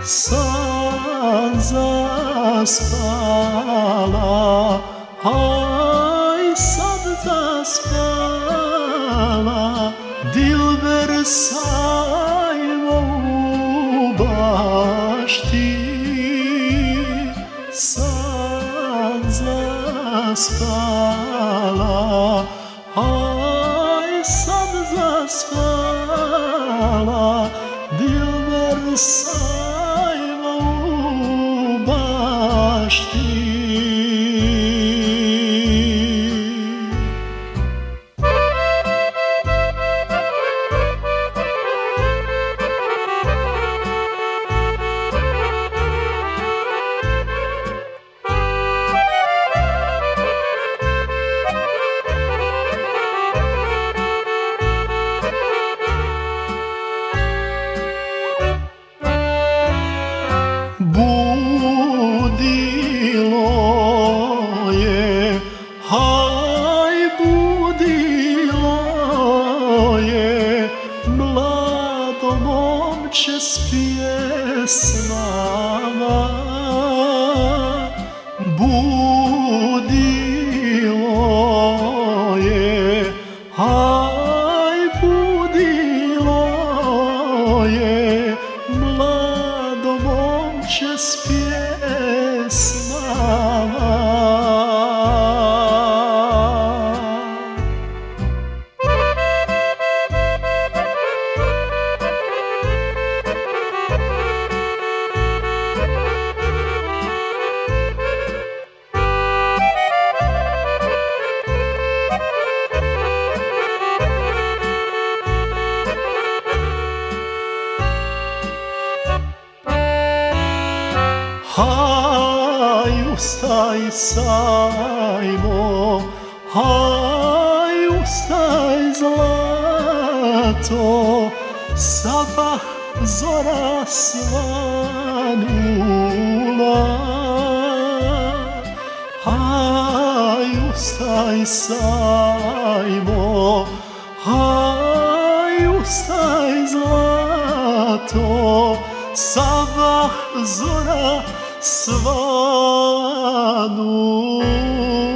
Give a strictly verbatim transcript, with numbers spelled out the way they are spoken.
san zaspala, aj sad zaspala, dilber sajmo u bašti. San zaspala, aj sad zaspala, dilber sajmo u bašti. Budilo je, haj budilo je, mlado momče s pjesmama. Budilo je, haj budilo je, mlado momče s pjesmama. Haj ustaj sajmo, haj ustaj zlato, sabah zora svanula. Haj ustaj sajmo, haj ustaj zlato, sabah zora svanula.